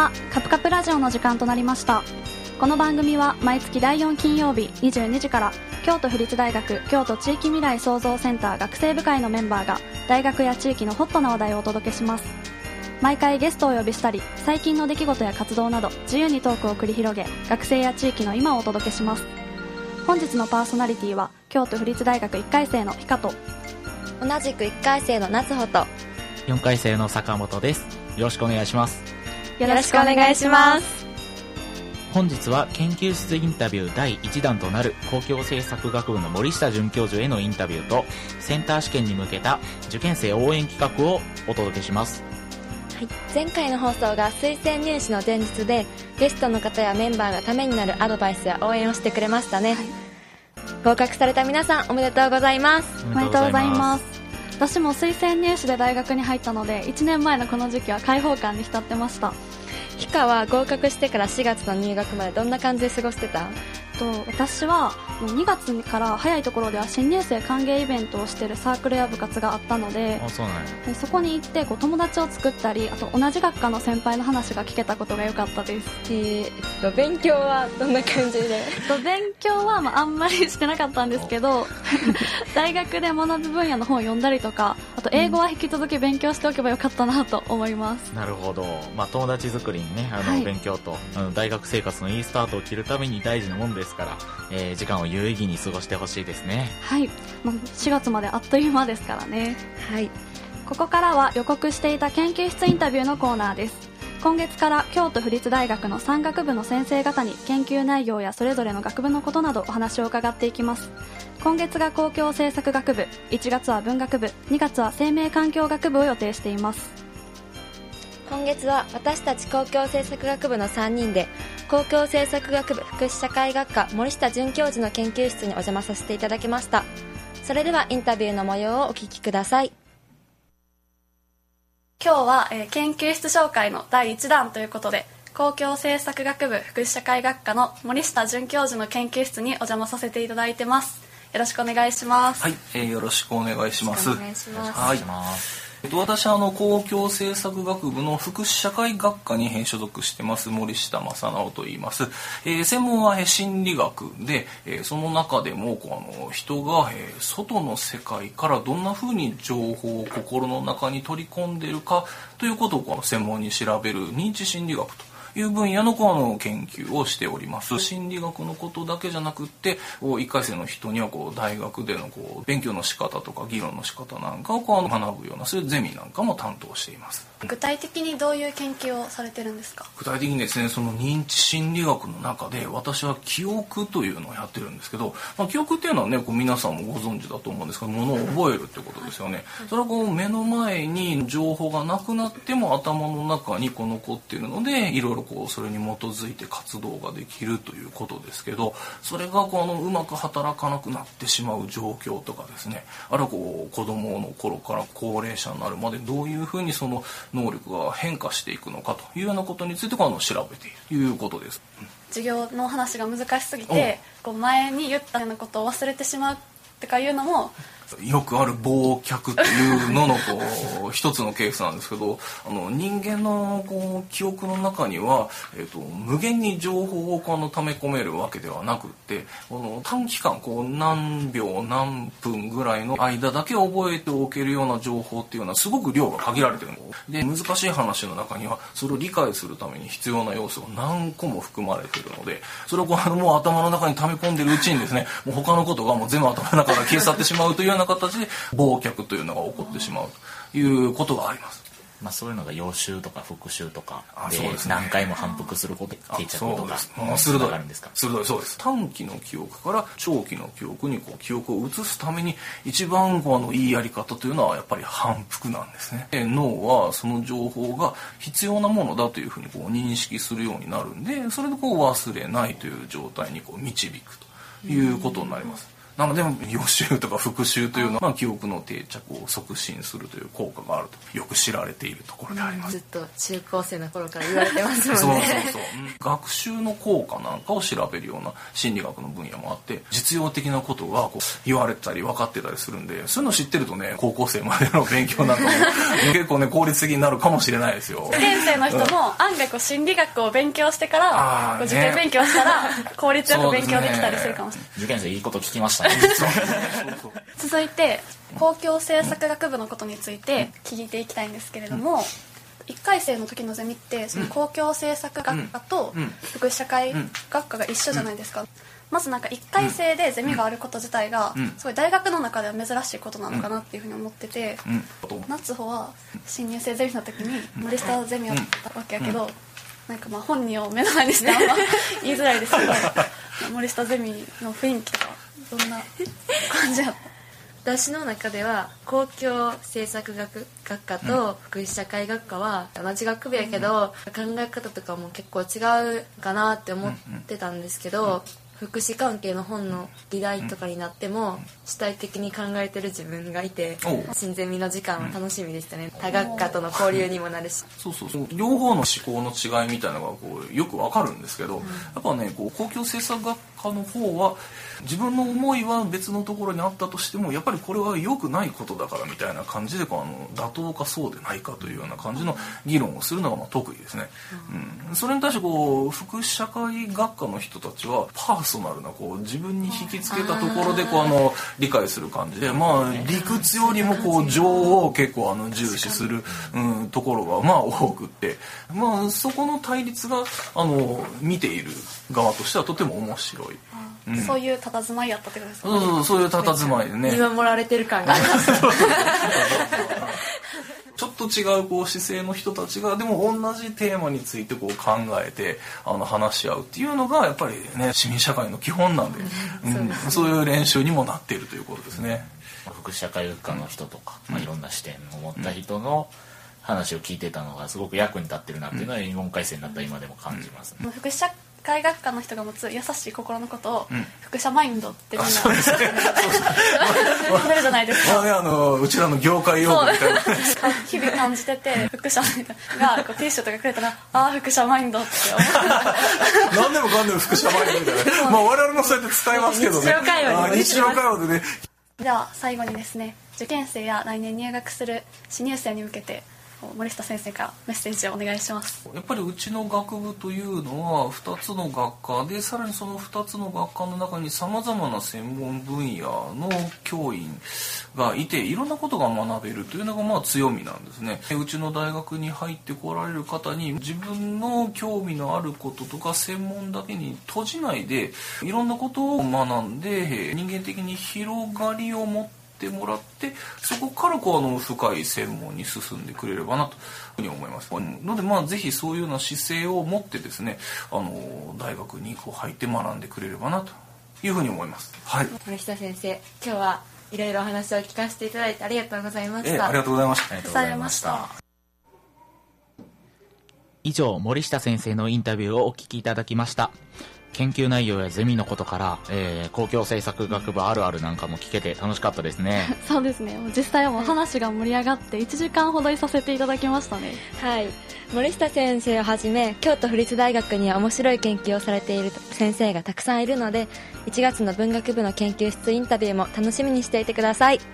はカプカプラジオの時間となりました。この番組は毎月第4金曜日22時から京都府立大学京都地域未来創造センター学生部会のメンバーが大学や地域のホットな話題をお届けします。毎回ゲストをお呼びしたり、最近の出来事や活動など自由にトークを繰り広げ、学生や地域の今をお届けします。本日のパーソナリティは京都府立大学1回生のヒカと、 同じく1回生の夏穂と 4回生の坂本です。よろしくお願いします。 よろしくお願いします。 本日は研究室インタビュー第1弾となる公共政策学部の森下准教授へのインタビューと、センター試験に向けた受験生応援企画をお届けします。 はい、前回の放送が推薦入試の前日で、ゲストの方やメンバーがためになるアドバイスや応援をしてくれましたね。はい、合格された皆さんおめでとうございます。 おめでとうございます。私も推薦入試で大学に入ったので、1年前のこの時期は開放感に浸ってました。 ヒカは合格してから4月の入学までどんな感じで過ごしてた？ 私は2月から早いところでは新入生歓迎イベントをしているサークルや部活があったので、そこに行って友達を作ったり、あと同じ学科の先輩の話が聞けたことが良かったです。 勉強はどんな感じで？ 勉強はあんまりしてなかったんですけど大学で学ぶ分野の本を読んだりとか、あと英語は引き続き勉強しておけばよかったなと思います。 なるほど。友達作りにね、 はい、 勉強と大学生活のいいスタートを切るために大事なもんですから、時間を有意義に過ごしてほしいですね。 はい、4月まであっという間ですからね。 はい、 ここからは予告していた研究室インタビューのコーナーです。今月から京都府立大学の3学部の先生方に研究内容やそれぞれの学部のことなどお話を伺っていきます。今月が公共政策学部、1月は文学部、2月は生命環境学部を予定しています。 今月は私たち公共政策学部の3人で、公共政策学部福祉社会学科森下准教授の研究室にお邪魔させていただきました。それではインタビューの模様をお聞きください。 今日は、研究室紹介の第1弾ということで、公共政策学部福祉社会学科の森下准教授の研究室にお邪魔させていただいてます。よろしくお願いします。 はい、よろしくお願いします。 お願いします。 はい、私は公共政策学部の福祉社会学科に所属してます森下正直と言います。専門は心理学で、その中でも人が外の世界からどんな風に情報を心の中に取り込んでいるかということを専門に調べる認知心理学という分野の研究をしております。心理学のことだけじゃなくって1回生の人には大学での勉強の仕方とか議論の仕方なんかを学ぶような、そういうゼミなんかも担当しています。 具体的にどういう研究をされてるんですか？ 具体的にですね、その認知心理学の中で私は記憶というのをやってるんですけど、記憶っていうのはね、皆さんもご存知だと思うんですけど、ものを覚えるってことですよね。それは目の前に情報がなくなっても頭の中に残っているので、いろいろそれに基づいて活動ができるということですけど、それがうまく働かなくなってしまう状況とかですね、あるいは子供の頃から高齢者になるまでどういうふうにその能力が変化していくのかというようなことについて調べているということです。 授業の話が難しすぎて前に言ったようなことを忘れてしまうとかいうのもよくある忘却っていうのの一つのケースなんですけど、人間の記憶の中には、無限に情報を溜め込めるわけではなくって、短期間何秒何分ぐらいの間だけ覚えておけるような情報っていうのはすごく量が限られてるで、難しい話の中にはそれを理解するために必要な要素が何個も含まれているので、それをもう頭の中に溜め込んでるうちにですね、もう他のことがもう全部頭の中から消え去ってしまうというような形で忘却というのが起こってしまうということがあります。 そういうのが予習とか復習とかでそうですね、 何回も反復することで定着とか鋭いあるんですか？ 鋭い、そうです。短期の記憶から長期の記憶に記憶を移すために一番いいやり方というのはやっぱり反復なんですね。脳はその情報が必要なものだというふうに認識するようになるんで、それで忘れないという状態に導くということになります。 なので予習とか復習というのは、記憶の定着を促進するという効果があるとよく知られているところであります。 ずっと中高生の頃から言われてますもんね。 そうそうそう、学習の効果なんかを調べるような心理学の分野もあって、実用的なことがこう言われたり分かってたりするんで、そういうの知ってるとね、高校生までの勉強なんかも結構ね効率的になるかもしれないですよ。 受験生の人も案外こう心理学を勉強してからこう受験勉強したら効率よく勉強できたりするかもしれない。 受験生いいこと聞きましたね。 続いて公共政策学部のことについて聞いていきたいんですけれども、1回生の時のゼミってその公共政策学科と福祉社会学科が一緒じゃないですか。まずなんか1回生でゼミがあること自体がすごい大学の中では珍しいことなのかなっていうふうに思ってて、夏穂は新入生ゼミの時に森下ゼミをやったわけやけど、なんかまあ本人を目の前にしてあんま言いづらいですけど森下ゼミの雰囲気とかどんな感じやった？ 私の中では公共政策学科と福祉社会学科は同じ学部やけど、考え方とかも結構違うかなって思ってたんですけど、福祉関係の本の議題とかになっても主体的に考えてる自分がいて、新ゼミの時間は楽しみでしたね。他学科との交流にもなるし、 そう両方の思考の違いみたいなのがこうよくわかるんですけど、やっぱねこう公共政策学科の方は自分の思いは別のところにあったとしても、やっぱりこれは良くないことだからみたいな感じでこう妥当かそうでないかというような感じの議論をするのがまあ得意ですね。それに対してこう福祉社会学科の人たちはパーソナルなこう自分に引きつけたところでこう理解する感じで、まあ理屈よりもこう情を結構重視するところがまあ多くって、まあそこの対立が見ている側としてはとても面白い。 そういう佇まいやったってことですかね。 そういう佇まいでね、 見守られてる感がありますちょっと違うこう姿勢の人たちがでも同じテーマについてこう考えて話し合うっていうのがやっぱりね市民社会の基本なんで、そういう練習にもなっているということですね。 福祉社会学科の人とか、いろんな視点を持った人の話を聞いてたのがすごく役に立ってるなっていうのは4回生になった今でも感じますね。 福祉社会学科の人が持つ優しい心のことを福祉マインドってみんなそうですね呼んでるじゃないですか。 うちらの業界用語みたいな日々感じてて、福祉がこうティッシュとかくれたらああ福祉マインドって何でもかんでも福祉マインドみたいな、まあ我々もそうやって伝えますけどね、日常会話でね。 では最後にですね、受験生や来年入学する新入生に向けて森下先生からメッセージをお願いします。 やっぱりうちの学部というのは2つの学科で、さらにその2つの学科の中にさまざまな専門分野の教員がいて、いろんなことが学べるというのがまあ強みなんですね。うちの大学に入ってこられる方に自分の興味のあることとか専門だけに閉じないで、いろんなことを学んで人間的に広がりを持ってもらって、そこから深い専門に進んでくれればなというふうに思います。のでまあぜひそういうような姿勢を持ってですね、大学に入って学んでくれればなというふうに思います。はい。 森下先生、今日はいろいろお話を聞かせていただいてありがとうございました。 ありがとうございました。 ありがとうございました。以上、森下先生のインタビューをお聞きいただきました。研究内容やゼミのことから、公共政策学部あるあるなんかも聞けて楽しかったですね。 そうですね、実際はもう話が盛り上がって1時間ほどいさせていただきましたね。 はい、森下先生をはじめ京都府立大学には面白い研究をされている先生がたくさんいるので、1月の文学部の研究室インタビューも楽しみにしていてください。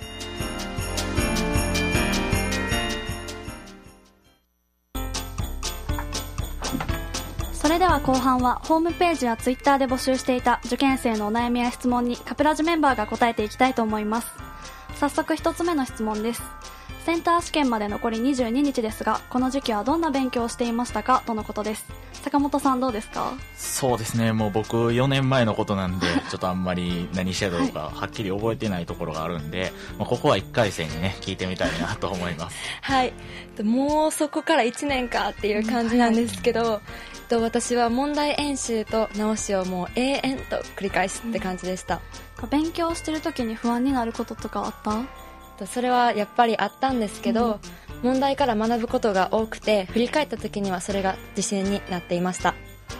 それでは後半はホームページやツイッターで募集していた受験生のお悩みや質問にカプラジメンバーが答えていきたいと思います。早速一つ目の質問です。センター試験まで残り22日ですが、この時期はどんな勉強をしていましたかとのことです。坂本さんどうですか？ そうですね、もう僕4年前のことなんでちょっとあんまり何してたとかはっきり覚えてないところがあるんで、ここは1回生にね聞いてみたいなと思います。 はい、もうそこから1年かっていう感じなんですけど、私は問題演習と直しをもう永遠と繰り返すって感じでした。 勉強してる時に不安になることとかあった？ それはやっぱりあったんですけど、問題から学ぶことが多くて、振り返った時にはそれが自信になっていました。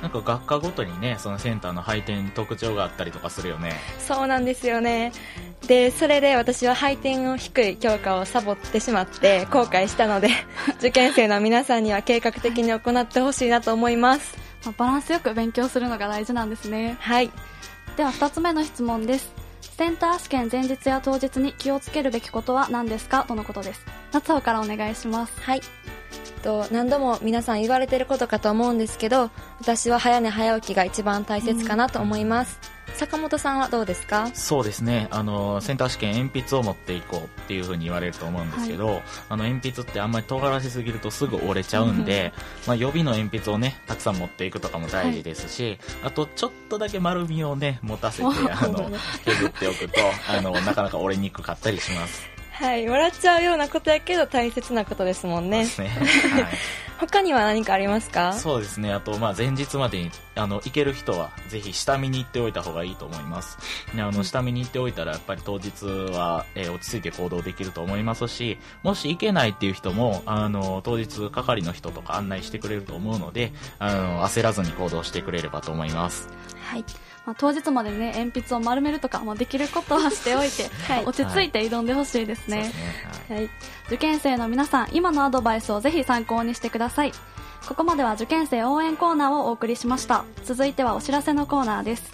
なんか学科ごとにね、そのセンターの配点に特徴があったりとかするよね。 そうなんですよね。で、それで私は配点を低い教科をサボってしまって後悔したので受験生の皆さんには計画的に行ってほしいなと思います。 バランスよく勉強するのが大事なんですね。 はい。 では2つ目の質問です。センター試験前日や当日に気をつけるべきことは何ですかとのことです。夏穂からお願いします。 はい。何度も皆さん言われてることかと思うんですけど、私は早寝早起きが一番大切かなと思います。坂本さんはどうですか？ そうですね、センター試験鉛筆を持っていこうっていう風に言われると思うんですけど、鉛筆ってあんまり尖らしすぎるとすぐ折れちゃうんで、予備の鉛筆をねたくさん持っていくとかも大事ですし、あとちょっとだけ丸みをね持たせて削っておくとなかなか折れにくかったりします。 はい、笑っちゃうようなことやけど大切なことですもんね。 そうですね、はい、 他には何かありますか？ そうですね、あと前日までに行ける人はぜひ下見に行っておいた方がいいと思います。下見に行っておいたらやっぱり当日は、落ち着いて行動できると思いますし、もし行けないっていう人も当日係の人とか案内してくれると思うので焦らずに行動してくれればと思います。 はい。 当日までね鉛筆を丸めるとか、できることはしておいて、落ち着いて挑んでほしいですね。はい。受験生の皆さん、今のアドバイスをぜひ参考にしてください。ここまでは受験生応援コーナーをお送りしました。続いてはお知らせのコーナーです。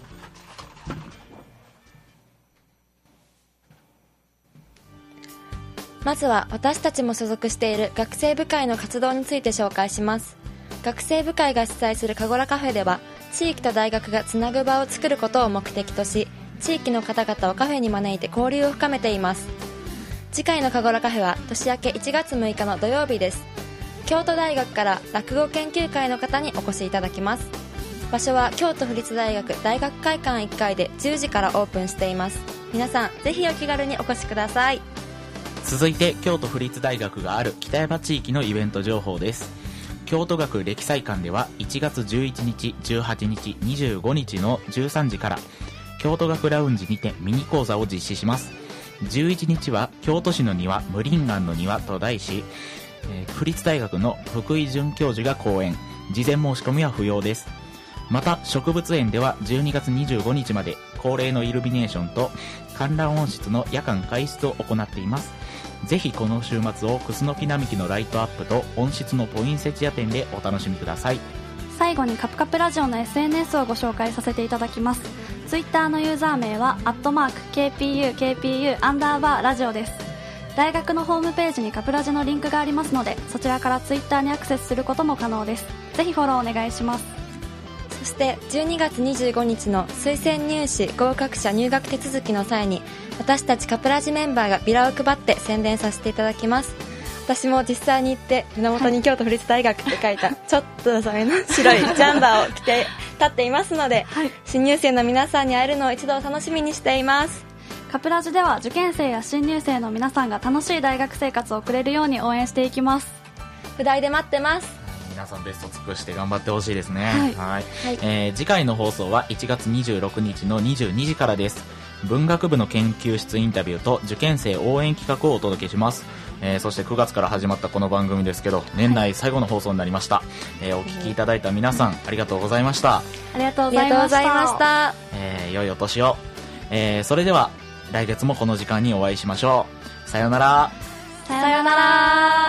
まずは私たちも所属している学生部会の活動について紹介します。学生部会が主催するかごらカフェでは、地域と大学がつなぐ場を作ることを目的とし、地域の方々をカフェに招いて交流を深めています。次回のかごらカフェは年明け1月6日の土曜日です。京都大学から落語研究会の方にお越しいただきます。場所は京都府立大学大学会館1階で10時からオープンしています。皆さんぜひお気軽にお越しください。 続いて京都府立大学がある北山地域のイベント情報です。京都学歴祭館では1月11日、18日、25日の13時から京都学ラウンジにてミニ講座を実施します。11日は京都市の庭、無林岩の庭と題し、府立大学の福井准教授が講演、事前申し込みは不要です。また植物園では12月25日まで恒例のイルミネーションと観覧温室の夜間開室を行っています。ぜひこの週末をクスノキ並木のライトアップと温室のポインセチア展でお楽しみください。 最後にカプカプラジオの SNS をご紹介させていただきます。ツイッターのユーザー名は@KPU_ラジオです。大学のホームページにカプラジのリンクがありますので、そちらからツイッターにアクセスすることも可能です。ぜひフォローお願いします。 そして12月25日の推薦入試合格者入学手続きの際に、私たちカプラジメンバーがビラを配って宣伝させていただきます。私も実際に行って胸元に京都府立大学って書いたちょっとダサめの白いジャンバーを着て立っていますので、新入生の皆さんに会えるのを一度楽しみにしています。 カプラジでは受験生や新入生の皆さんが楽しい大学生活を送れるように応援していきます。 不代で待ってます。 皆さんベスト尽くして頑張ってほしいですね。次回の放送は1月26日の22時からです。文学部の研究室インタビューと受験生応援企画をお届けします。そして9月から始まったこの番組ですけど、年内最後の放送になりました。お聞きいただいた皆さんありがとうございました。 ありがとうございました。 良いお年を。それでは来月もこの時間にお会いしましょう。さよなら。 さよなら。